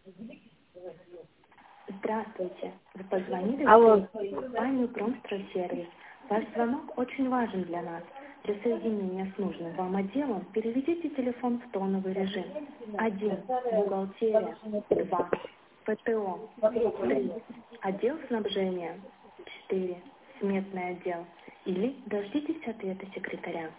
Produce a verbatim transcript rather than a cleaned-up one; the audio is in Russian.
Здравствуйте. Вы позвонили Алло. в компанию Промстройсервис. Ваш звонок очень важен для нас. Для соединения с нужным вам отделом переведите телефон в тоновый режим. Один. Бухгалтерия. Два. ПТО. Три. Отдел снабжения. Четыре. Сметный отдел. Или дождитесь ответа секретаря.